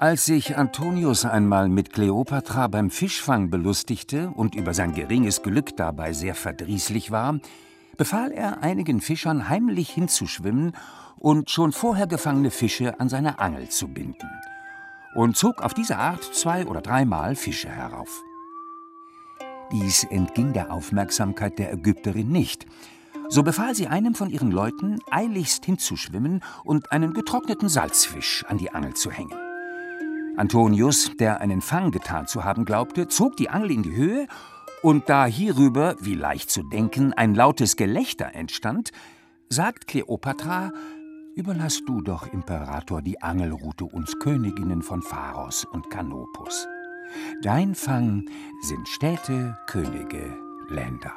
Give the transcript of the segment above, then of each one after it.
Als sich Antonius einmal mit Kleopatra beim Fischfang belustigte und über sein geringes Glück dabei sehr verdrießlich war, befahl er einigen Fischern, heimlich hinzuschwimmen und schon vorher gefangene Fische an seine Angel zu binden, und zog auf diese Art 2- oder 3-mal Fische herauf. Dies entging der Aufmerksamkeit der Ägypterin nicht. So befahl sie einem von ihren Leuten, eiligst hinzuschwimmen und einen getrockneten Salzfisch an die Angel zu hängen. Antonius, der einen Fang getan zu haben glaubte, zog die Angel in die Höhe, und da hierüber, wie leicht zu denken, ein lautes Gelächter entstand, sagt Kleopatra: »Überlass du doch, Imperator, die Angelrute uns Königinnen von Pharos und Kanopus. Dein Fang sind Städte, Könige, Länder.«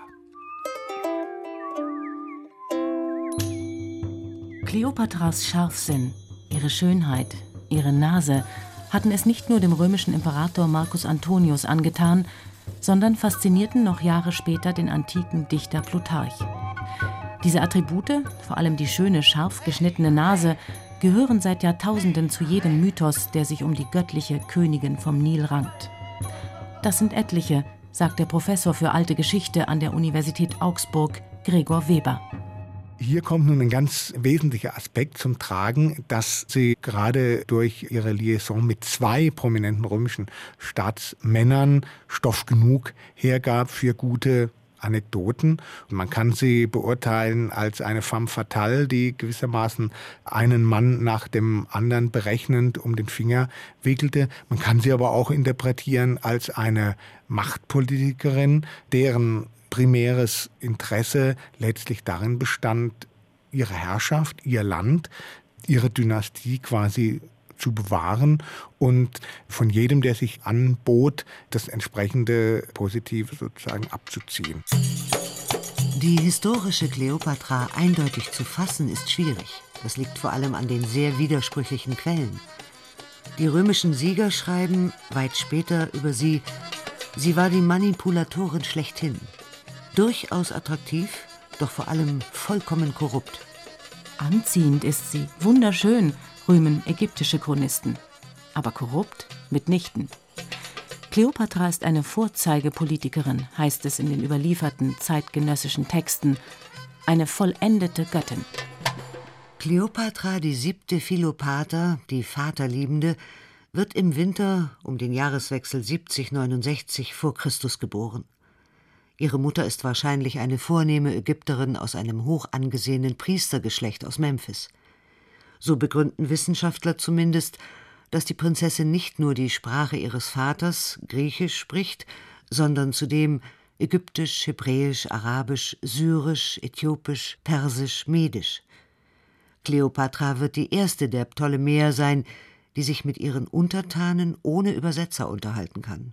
Kleopatras Scharfsinn, ihre Schönheit, ihre Nase hatten es nicht nur dem römischen Imperator Marcus Antonius angetan, sondern faszinierten noch Jahre später den antiken Dichter Plutarch. Diese Attribute, vor allem die schöne, scharf geschnittene Nase, gehören seit Jahrtausenden zu jedem Mythos, der sich um die göttliche Königin vom Nil rankt. Das sind etliche, sagt der Professor für alte Geschichte an der Universität Augsburg, Gregor Weber. Hier kommt nun ein ganz wesentlicher Aspekt zum Tragen, dass sie gerade durch ihre Liaison mit 2 prominenten römischen Staatsmännern Stoff genug hergab für gute Anekdoten. Und man kann sie beurteilen als eine femme fatale, die gewissermaßen einen Mann nach dem anderen berechnend um den Finger wickelte. Man kann sie aber auch interpretieren als eine Machtpolitikerin, deren primäres Interesse letztlich darin bestand, ihre Herrschaft, ihr Land, ihre Dynastie quasi zu bewahren und von jedem, der sich anbot, das entsprechende Positive sozusagen abzuziehen. Die historische Kleopatra eindeutig zu fassen, ist schwierig. Das liegt vor allem an den sehr widersprüchlichen Quellen. Die römischen Sieger schreiben weit später über sie: Sie war die Manipulatorin schlechthin. Durchaus attraktiv, doch vor allem vollkommen korrupt. Anziehend ist sie, wunderschön, rühmen ägyptische Chronisten. Aber korrupt? Mitnichten. Kleopatra ist eine Vorzeigepolitikerin, heißt es in den überlieferten zeitgenössischen Texten. Eine vollendete Göttin. Kleopatra, die 7. Philopater, die Vaterliebende, wird im Winter um den Jahreswechsel 70/69 vor Christus geboren. Ihre Mutter ist wahrscheinlich eine vornehme Ägypterin aus einem hoch angesehenen Priestergeschlecht aus Memphis. So begründen Wissenschaftler zumindest, dass die Prinzessin nicht nur die Sprache ihres Vaters, Griechisch, spricht, sondern zudem Ägyptisch, Hebräisch, Arabisch, Syrisch, Äthiopisch, Persisch, Medisch. Kleopatra wird die erste der Ptolemäer sein, die sich mit ihren Untertanen ohne Übersetzer unterhalten kann.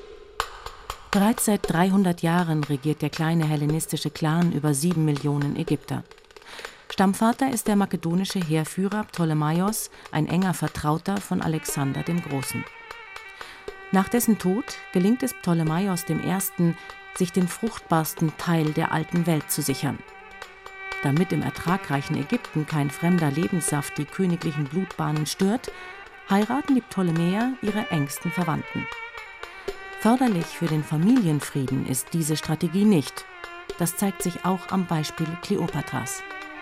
Bereits seit 300 Jahren regiert der kleine hellenistische Clan über 7 Millionen Ägypter. Stammvater ist der makedonische Heerführer Ptolemaios, ein enger Vertrauter von Alexander dem Großen. Nach dessen Tod gelingt es Ptolemaios I., sich den fruchtbarsten Teil der alten Welt zu sichern. Damit im ertragreichen Ägypten kein fremder Lebenssaft die königlichen Blutbahnen stört, heiraten die Ptolemäer ihre engsten Verwandten. Förderlich für den Familienfrieden ist diese Strategie nicht. Das zeigt sich auch am Beispiel Kleopatras.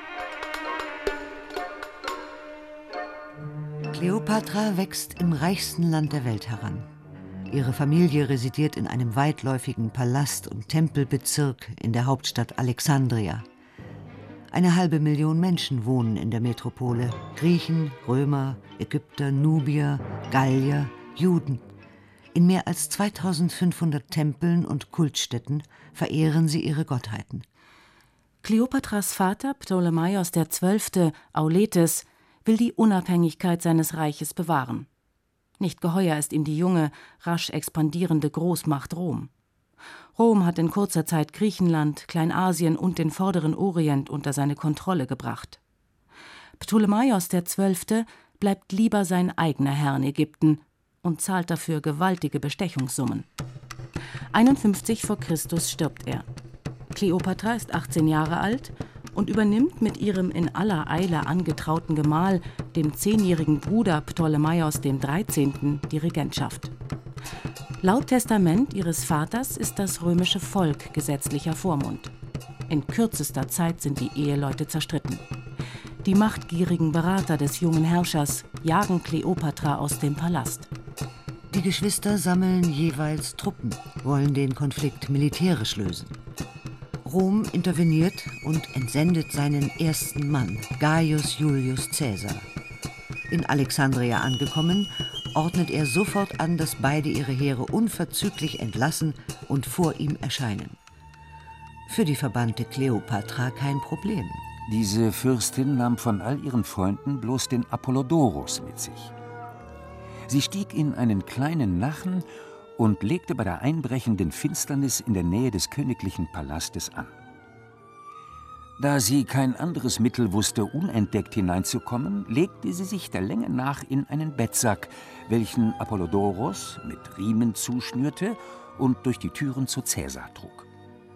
Kleopatra wächst im reichsten Land der Welt heran. Ihre Familie residiert in einem weitläufigen Palast- und Tempelbezirk in der Hauptstadt Alexandria. 500.000 Menschen wohnen in der Metropole. Griechen, Römer, Ägypter, Nubier, Gallier, Juden. In mehr als 2500 Tempeln und Kultstätten verehren sie ihre Gottheiten. Kleopatras Vater, Ptolemaios XII. Auletes, will die Unabhängigkeit seines Reiches bewahren. Nicht geheuer ist ihm die junge, rasch expandierende Großmacht Rom. Rom hat in kurzer Zeit Griechenland, Kleinasien und den Vorderen Orient unter seine Kontrolle gebracht. Ptolemaios XII. Bleibt lieber sein eigener Herr in Ägypten und zahlt dafür gewaltige Bestechungssummen. 51 vor Christus stirbt er. Kleopatra ist 18 Jahre alt und übernimmt mit ihrem in aller Eile angetrauten Gemahl, dem 10-jährigen Bruder Ptolemaios XIII., die Regentschaft. Laut Testament ihres Vaters ist das römische Volk gesetzlicher Vormund. In kürzester Zeit sind die Eheleute zerstritten. Die machtgierigen Berater des jungen Herrschers jagen Kleopatra aus dem Palast. Die Geschwister sammeln jeweils Truppen, wollen den Konflikt militärisch lösen. Rom interveniert und entsendet seinen ersten Mann, Gaius Julius Caesar. In Alexandria angekommen, ordnet er sofort an, dass beide ihre Heere unverzüglich entlassen und vor ihm erscheinen. Für die verbannte Kleopatra kein Problem. Diese Fürstin nahm von all ihren Freunden bloß den Apollodorus mit sich. Sie stieg in einen kleinen Nachen und legte bei der einbrechenden Finsternis in der Nähe des königlichen Palastes an. Da sie kein anderes Mittel wusste, unentdeckt hineinzukommen, legte sie sich der Länge nach in einen Bettsack, welchen Apollodorus mit Riemen zuschnürte und durch die Türen zu Caesar trug.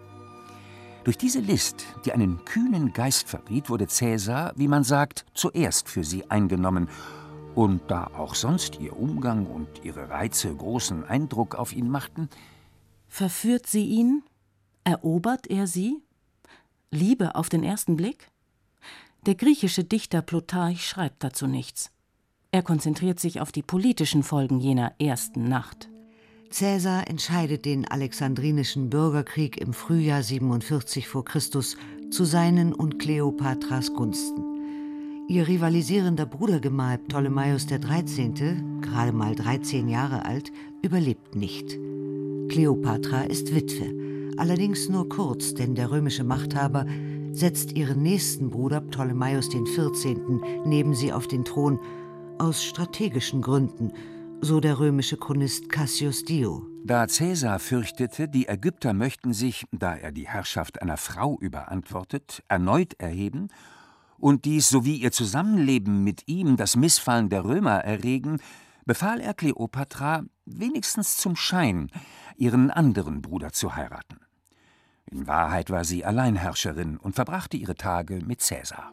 Durch diese List, die einen kühnen Geist verriet, wurde Caesar, wie man sagt, zuerst für sie eingenommen. Und da auch sonst ihr Umgang und ihre Reize großen Eindruck auf ihn machten. Verführt sie ihn? Erobert er sie? Liebe auf den ersten Blick? Der griechische Dichter Plutarch schreibt dazu nichts. Er konzentriert sich auf die politischen Folgen jener ersten Nacht. Caesar entscheidet den Alexandrinischen Bürgerkrieg im Frühjahr 47 v. Chr. zu seinen und Kleopatras Gunsten. Ihr rivalisierender Brudergemahl Ptolemaios XIII., gerade mal 13 Jahre alt, überlebt nicht. Kleopatra ist Witwe, allerdings nur kurz, denn der römische Machthaber setzt ihren nächsten Bruder Ptolemaios XIV. Neben sie auf den Thron, aus strategischen Gründen, so der römische Chronist Cassius Dio. Da Caesar fürchtete, die Ägypter möchten sich, da er die Herrschaft einer Frau überantwortet, erneut erheben und dies sowie ihr Zusammenleben mit ihm das Missfallen der Römer erregen, befahl er Kleopatra, wenigstens zum Schein, ihren anderen Bruder zu heiraten. In Wahrheit war sie Alleinherrscherin und verbrachte ihre Tage mit Caesar.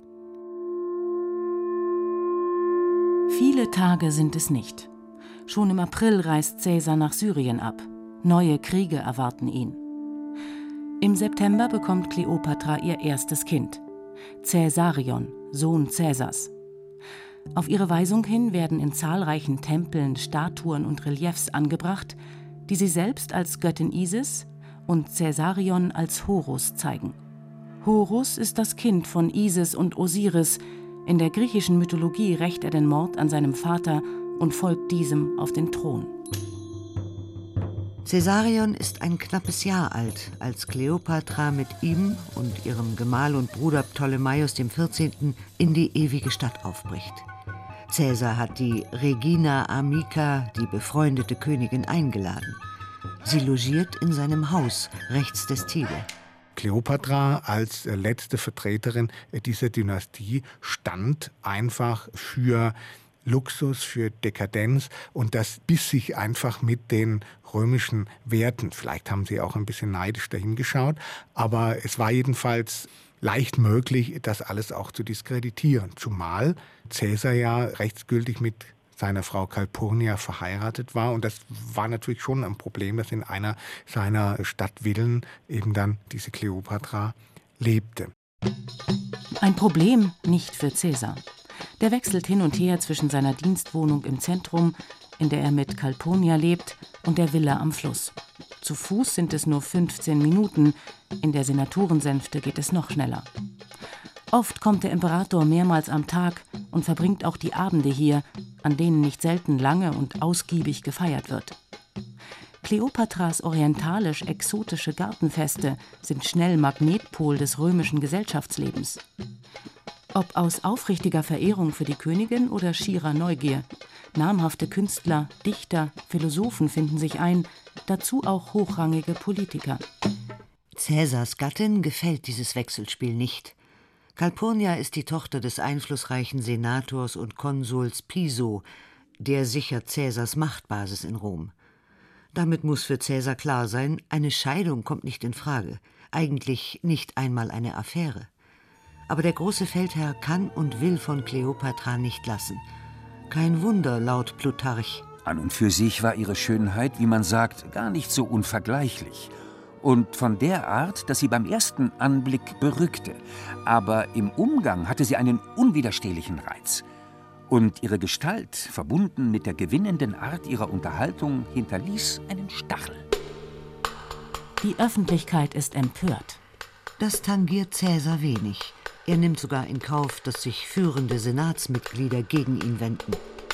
Viele Tage sind es nicht. Schon im April reist Caesar nach Syrien ab. Neue Kriege erwarten ihn. Im September bekommt Kleopatra ihr erstes Kind, Caesarion, Sohn Caesars. Auf ihre Weisung hin werden in zahlreichen Tempeln Statuen und Reliefs angebracht, die sie selbst als Göttin Isis und Caesarion als Horus zeigen. Horus ist das Kind von Isis und Osiris. In der griechischen Mythologie rächt er den Mord an seinem Vater und folgt diesem auf den Thron. Caesarion ist ein knappes Jahr alt, als Kleopatra mit ihm und ihrem Gemahl und Bruder Ptolemaios XIV. In die ewige Stadt aufbricht. Caesar hat die Regina Amica, die befreundete Königin, eingeladen. Sie logiert in seinem Haus rechts des Tiber. Kleopatra als letzte Vertreterin dieser Dynastie stand einfach für Luxus, für Dekadenz, und das biss sich einfach mit den römischen Werten. Vielleicht haben sie auch ein bisschen neidisch dahingeschaut, aber es war jedenfalls leicht möglich, das alles auch zu diskreditieren. Zumal Caesar ja rechtsgültig mit seiner Frau Calpurnia verheiratet war, und das war natürlich schon ein Problem, dass in einer seiner Stadtvillen eben dann diese Kleopatra lebte. Ein Problem nicht für Caesar. Der wechselt hin und her zwischen seiner Dienstwohnung im Zentrum, in der er mit Calpurnia lebt, und der Villa am Fluss. Zu Fuß sind es nur 15 Minuten, in der Senatorensänfte geht es noch schneller. Oft kommt der Imperator mehrmals am Tag und verbringt auch die Abende hier, an denen nicht selten lange und ausgiebig gefeiert wird. Kleopatras orientalisch-exotische Gartenfeste sind schnell Magnetpol des römischen Gesellschaftslebens. Ob aus aufrichtiger Verehrung für die Königin oder schierer Neugier. Namhafte Künstler, Dichter, Philosophen finden sich ein, dazu auch hochrangige Politiker. Caesars Gattin gefällt dieses Wechselspiel nicht. Calpurnia ist die Tochter des einflussreichen Senators und Konsuls Piso, der sichert Caesars Machtbasis in Rom. Damit muss für Caesar klar sein, eine Scheidung kommt nicht in Frage, eigentlich nicht einmal eine Affäre. Aber der große Feldherr kann und will von Kleopatra nicht lassen. Kein Wunder, laut Plutarch. An und für sich war ihre Schönheit, wie man sagt, gar nicht so unvergleichlich. Und von der Art, dass sie beim ersten Anblick berückte. Aber im Umgang hatte sie einen unwiderstehlichen Reiz. Und ihre Gestalt, verbunden mit der gewinnenden Art ihrer Unterhaltung, hinterließ einen Stachel. Die Öffentlichkeit ist empört. Das tangiert Cäsar wenig. Er nimmt sogar in Kauf, dass sich führende Senatsmitglieder gegen ihn wenden.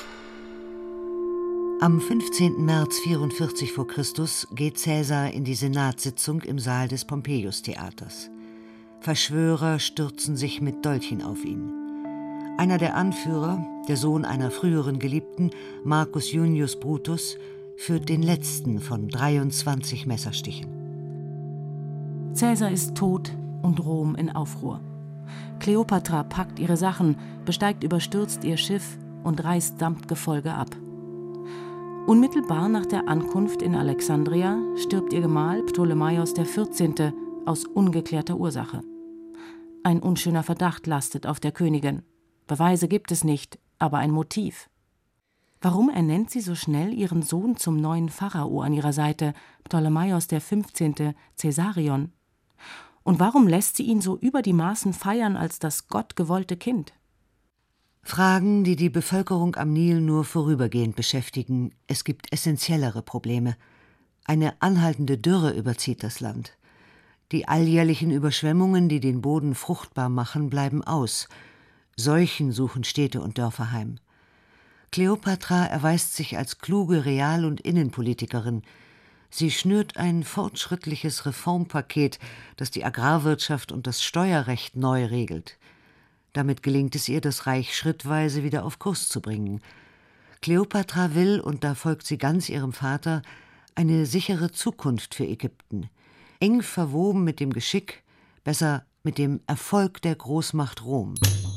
Am 15. März 44 v. Chr. geht Cäsar in die Senatssitzung im Saal des Pompeius-Theaters. Verschwörer stürzen sich mit Dolchen auf ihn. Einer der Anführer, der Sohn einer früheren Geliebten, Marcus Junius Brutus, führt den letzten von 23 Messerstichen. Cäsar ist tot und Rom in Aufruhr. Kleopatra packt ihre Sachen, besteigt überstürzt ihr Schiff und reist samt Gefolge ab. Unmittelbar nach der Ankunft in Alexandria stirbt ihr Gemahl Ptolemaios XIV. Aus ungeklärter Ursache. Ein unschöner Verdacht lastet auf der Königin. Beweise gibt es nicht, aber ein Motiv. Warum ernennt sie so schnell ihren Sohn zum neuen Pharao an ihrer Seite, Ptolemaios XV. Caesarion? Und warum lässt sie ihn so über die Maßen feiern als das gottgewollte Kind? Fragen, die die Bevölkerung am Nil nur vorübergehend beschäftigen. Es gibt essentiellere Probleme. Eine anhaltende Dürre überzieht das Land. Die alljährlichen Überschwemmungen, die den Boden fruchtbar machen, bleiben aus. Seuchen suchen Städte und Dörfer heim. Kleopatra erweist sich als kluge Real- und Innenpolitikerin. Sie schnürt ein fortschrittliches Reformpaket, das die Agrarwirtschaft und das Steuerrecht neu regelt. Damit gelingt es ihr, das Reich schrittweise wieder auf Kurs zu bringen. Kleopatra will, und da folgt sie ganz ihrem Vater, eine sichere Zukunft für Ägypten. Eng verwoben mit dem Geschick, besser mit dem Erfolg der Großmacht Rom.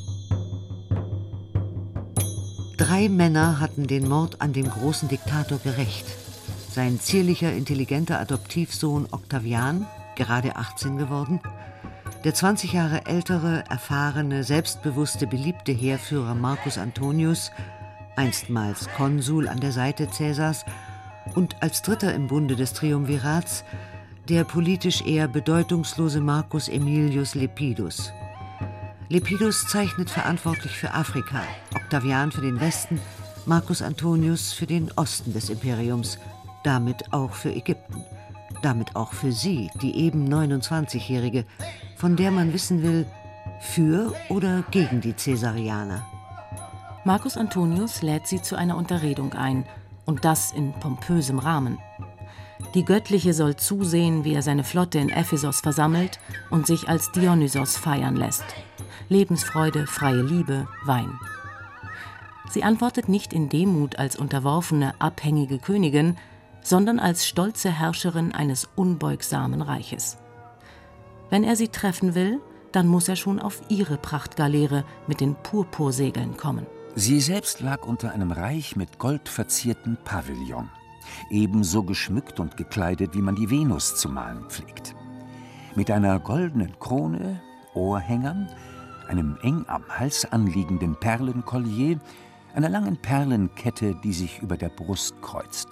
3 Männer hatten den Mord an dem großen Diktator gerächt. Sein zierlicher, intelligenter Adoptivsohn Octavian, gerade 18 geworden, der 20 Jahre ältere, erfahrene, selbstbewusste, beliebte Heerführer Marcus Antonius, einstmals Konsul an der Seite Cäsars, und als Dritter im Bunde des Triumvirats der politisch eher bedeutungslose Marcus Aemilius Lepidus. Lepidus zeichnet verantwortlich für Afrika, Octavian für den Westen, Marcus Antonius für den Osten des Imperiums, damit auch für Ägypten, damit auch für sie, die eben 29-Jährige, von der man wissen will, für oder gegen die Caesarianer. Marcus Antonius lädt sie zu einer Unterredung ein, und das in pompösem Rahmen. Die Göttliche soll zusehen, wie er seine Flotte in Ephesos versammelt und sich als Dionysos feiern lässt. Lebensfreude, freie Liebe, Wein. Sie antwortet nicht in Demut als unterworfene, abhängige Königin, sondern als stolze Herrscherin eines unbeugsamen Reiches. Wenn er sie treffen will, dann muss er schon auf ihre Prachtgaleere mit den Purpursegeln kommen. Sie selbst lag unter einem reich mit Gold verzierten Pavillon, ebenso geschmückt und gekleidet, wie man die Venus zu malen pflegt. Mit einer goldenen Krone, Ohrhängern, einem eng am Hals anliegenden Perlenkollier, einer langen Perlenkette, die sich über der Brust kreuzt.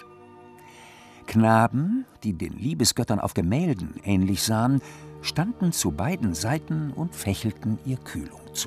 Knaben, die den Liebesgöttern auf Gemälden ähnlich sahen, standen zu beiden Seiten und fächelten ihr Kühlung zu.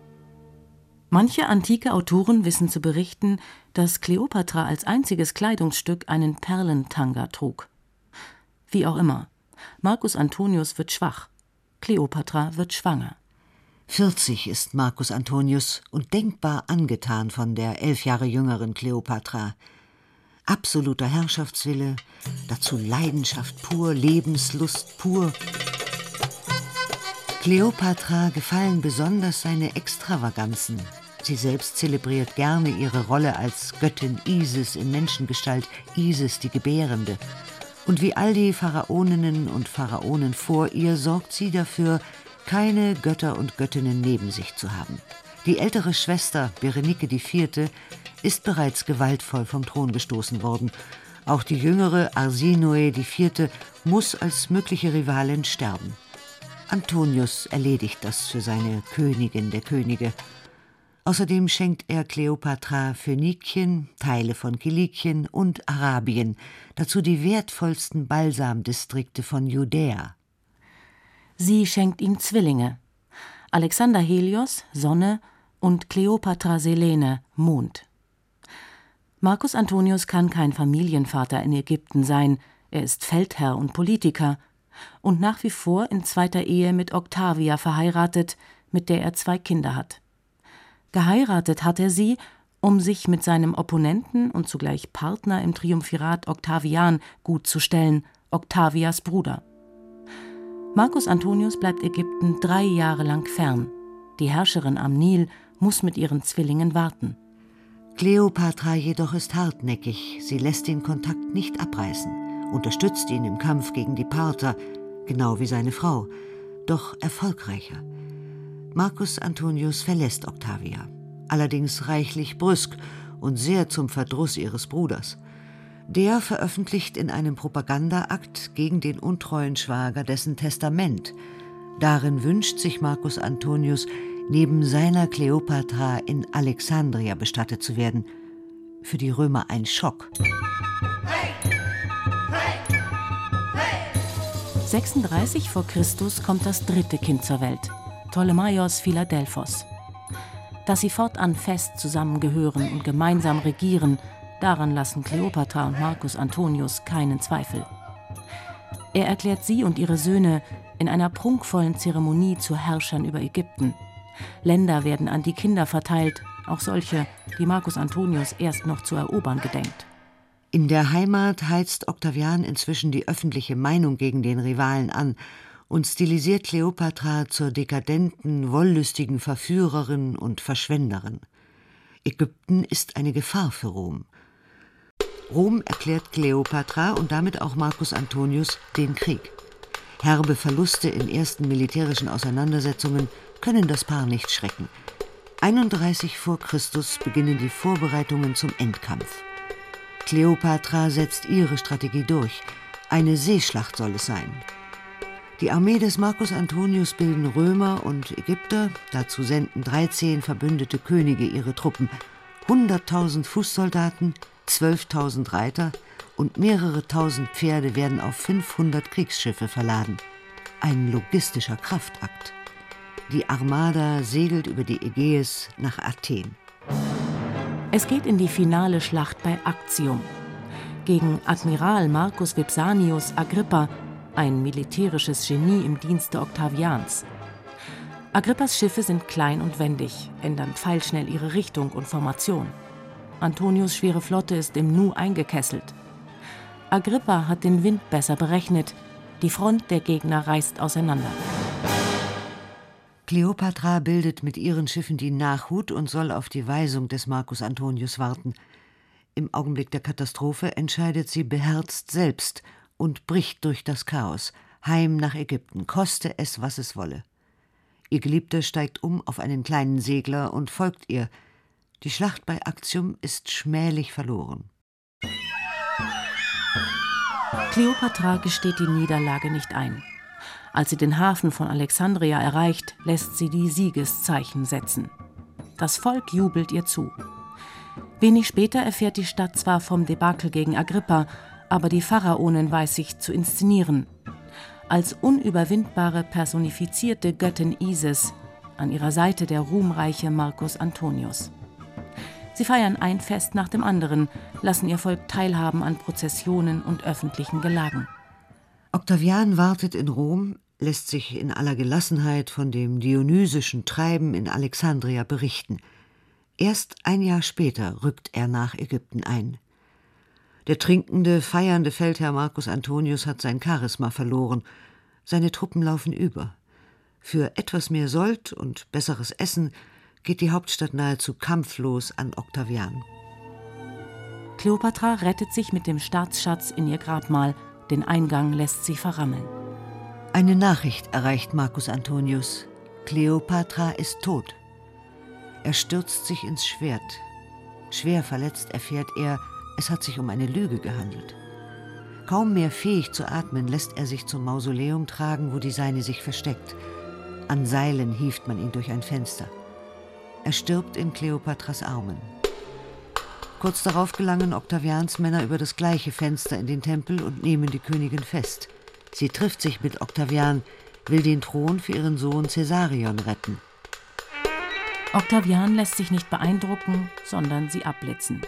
Manche antike Autoren wissen zu berichten, dass Kleopatra als einziges Kleidungsstück einen Perlentanga trug. Wie auch immer, Marcus Antonius wird schwach, Kleopatra wird schwanger. 40 ist Marcus Antonius und denkbar angetan von der 11 Jahre jüngeren Kleopatra. Absoluter Herrschaftswille, dazu Leidenschaft pur, Lebenslust pur. Kleopatra gefallen besonders seine Extravaganzen. Sie selbst zelebriert gerne ihre Rolle als Göttin Isis in Menschengestalt, Isis die Gebärende. Und wie all die Pharaoninnen und Pharaonen vor ihr sorgt sie dafür, keine Götter und Göttinnen neben sich zu haben. Die ältere Schwester, Berenike IV., ist bereits gewaltvoll vom Thron gestoßen worden. Auch die jüngere, Arsinoe IV., muss als mögliche Rivalin sterben. Antonius erledigt das für seine Königin der Könige. Außerdem schenkt er Kleopatra Phönikien, Teile von Kilikien und Arabien, dazu die wertvollsten Balsamdistrikte von Judäa. Sie schenkt ihm Zwillinge: Alexander Helios, Sonne, und Kleopatra Selene, Mond. Marcus Antonius kann kein Familienvater in Ägypten sein, er ist Feldherr und Politiker und nach wie vor in zweiter Ehe mit Octavia verheiratet, mit der er 2 Kinder hat. Geheiratet hat er sie, um sich mit seinem Opponenten und zugleich Partner im Triumphirat Octavian gut zu stellen, Octavias Bruder. Marcus Antonius bleibt Ägypten 3 Jahre lang fern. Die Herrscherin am Nil muss mit ihren Zwillingen warten. Kleopatra jedoch ist hartnäckig, sie lässt den Kontakt nicht abreißen, unterstützt ihn im Kampf gegen die Parther, genau wie seine Frau, doch erfolgreicher. Marcus Antonius verlässt Octavia, allerdings reichlich brüsk und sehr zum Verdruss ihres Bruders. Der veröffentlicht in einem Propagandaakt gegen den untreuen Schwager dessen Testament. Darin wünscht sich Marcus Antonius, neben seiner Kleopatra in Alexandria bestattet zu werden. Für die Römer ein Schock. 36 vor Christus kommt das 3. Kind zur Welt, Ptolemaios Philadelphos. Dass sie fortan fest zusammengehören und gemeinsam regieren, daran lassen Kleopatra und Marcus Antonius keinen Zweifel. Er erklärt sie und ihre Söhne in einer prunkvollen Zeremonie zu Herrschern über Ägypten. Länder werden an die Kinder verteilt, auch solche, die Marcus Antonius erst noch zu erobern gedenkt. In der Heimat heizt Octavian inzwischen die öffentliche Meinung gegen den Rivalen an und stilisiert Kleopatra zur dekadenten, wollüstigen Verführerin und Verschwenderin. Ägypten ist eine Gefahr für Rom. Rom erklärt Kleopatra und damit auch Marcus Antonius den Krieg. Herbe Verluste in ersten militärischen Auseinandersetzungen können das Paar nicht schrecken. 31 vor Christus beginnen die Vorbereitungen zum Endkampf. Kleopatra setzt ihre Strategie durch. Eine Seeschlacht soll es sein. Die Armee des Marcus Antonius bilden Römer und Ägypter, dazu senden 13 verbündete Könige ihre Truppen, 100.000 Fußsoldaten, 12.000 Reiter und mehrere tausend Pferde werden auf 500 Kriegsschiffe verladen. Ein logistischer Kraftakt. Die Armada segelt über die Ägäis nach Athen. Es geht in die finale Schlacht bei Actium. Gegen Admiral Marcus Vipsanius Agrippa, ein militärisches Genie im Dienste Octavians. Agrippas Schiffe sind klein und wendig, ändern pfeilschnell ihre Richtung und Formation. Antonius' schwere Flotte ist im Nu eingekesselt. Agrippa hat den Wind besser berechnet, die Front der Gegner reißt auseinander. Kleopatra bildet mit ihren Schiffen die Nachhut und soll auf die Weisung des Marcus Antonius warten. Im Augenblick der Katastrophe entscheidet sie beherzt selbst und bricht durch das Chaos, heim nach Ägypten, koste es, was es wolle. Ihr Geliebter steigt um auf einen kleinen Segler und folgt ihr. Die Schlacht bei Actium ist schmählich verloren. Kleopatra gesteht die Niederlage nicht ein. Als sie den Hafen von Alexandria erreicht, lässt sie die Siegeszeichen setzen. Das Volk jubelt ihr zu. Wenig später erfährt die Stadt zwar vom Debakel gegen Agrippa, aber die Pharaonin weiß sich zu inszenieren. Als unüberwindbare personifizierte Göttin Isis, an ihrer Seite der ruhmreiche Marcus Antonius. Sie feiern ein Fest nach dem anderen, lassen ihr Volk teilhaben an Prozessionen und öffentlichen Gelagen. Octavian wartet in Rom, lässt sich in aller Gelassenheit von dem dionysischen Treiben in Alexandria berichten. Erst ein Jahr später rückt er nach Ägypten ein. Der trinkende, feiernde Feldherr Marcus Antonius hat sein Charisma verloren. Seine Truppen laufen über. Für etwas mehr Sold und besseres Essen geht die Hauptstadt nahezu kampflos an Octavian. Kleopatra rettet sich mit dem Staatsschatz in ihr Grabmal, den Eingang lässt sie verrammeln. Eine Nachricht erreicht Marcus Antonius. Kleopatra ist tot. Er stürzt sich ins Schwert. Schwer verletzt erfährt er, es hat sich um eine Lüge gehandelt. Kaum mehr fähig zu atmen, lässt er sich zum Mausoleum tragen, wo die Seine sich versteckt. An Seilen hieft man ihn durch ein Fenster. Er stirbt in Kleopatras Armen. Kurz darauf gelangen Octavians Männer über das gleiche Fenster in den Tempel und nehmen die Königin fest. Sie trifft sich mit Octavian, will den Thron für ihren Sohn Caesarion retten. Octavian lässt sich nicht beeindrucken, sondern sie abblitzen.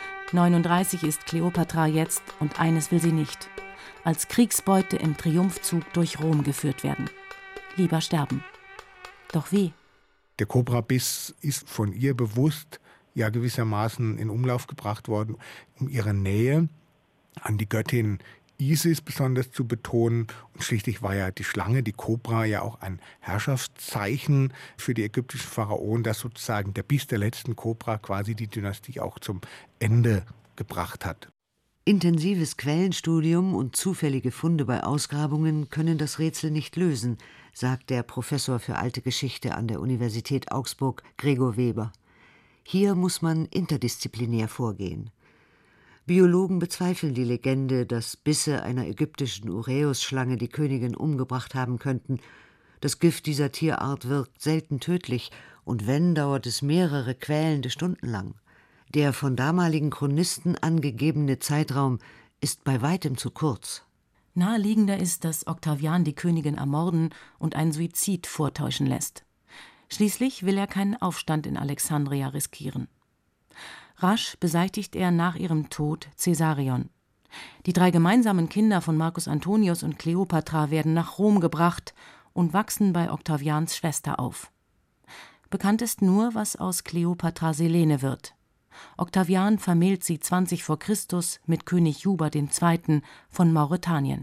39 ist Kleopatra jetzt und eines will sie nicht: als Kriegsbeute im Triumphzug durch Rom geführt werden. Lieber sterben. Doch wie? Der Kobrabiss ist von ihr bewusst ja gewissermaßen in Umlauf gebracht worden, um ihre Nähe an die Göttin Isis besonders zu betonen. Und schließlich war ja die Schlange, die Kobra, ja auch ein Herrschaftszeichen für die ägyptischen Pharaonen, dass sozusagen der Biss der letzten Kobra quasi die Dynastie auch zum Ende gebracht hat. Intensives Quellenstudium und zufällige Funde bei Ausgrabungen können das Rätsel nicht lösen, sagt der Professor für Alte Geschichte an der Universität Augsburg, Gregor Weber. Hier muss man interdisziplinär vorgehen. Biologen bezweifeln die Legende, dass Bisse einer ägyptischen Uräusschlange die Königin umgebracht haben könnten. Das Gift dieser Tierart wirkt selten tödlich, und wenn, dauert es mehrere quälende Stunden lang. Der von damaligen Chronisten angegebene Zeitraum ist bei weitem zu kurz. Naheliegender ist, dass Octavian die Königin ermorden und einen Suizid vortäuschen lässt. Schließlich will er keinen Aufstand in Alexandria riskieren. Rasch beseitigt er nach ihrem Tod Caesarion. Die 3 gemeinsamen Kinder von Marcus Antonius und Kleopatra werden nach Rom gebracht und wachsen bei Octavians Schwester auf. Bekannt ist nur, was aus Kleopatra Selene wird. Octavian vermählt sie 20 vor Christus mit König Juba II. Von Mauretanien.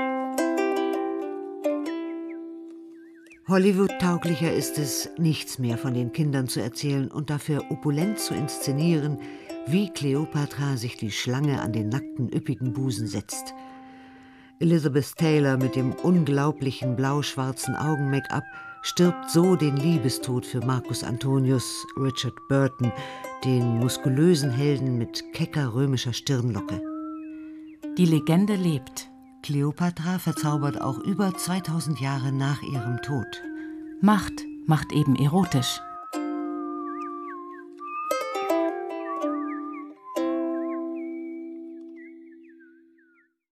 Hollywood-tauglicher ist es, nichts mehr von den Kindern zu erzählen und dafür opulent zu inszenieren, wie Kleopatra sich die Schlange an den nackten, üppigen Busen setzt. Elizabeth Taylor mit dem unglaublichen blau-schwarzen Augen-Make-up stirbt so den Liebestod für Marcus Antonius, Richard Burton, den muskulösen Helden mit kecker römischer Stirnlocke. Die Legende lebt. Kleopatra verzaubert auch über 2000 Jahre nach ihrem Tod. Macht macht eben erotisch.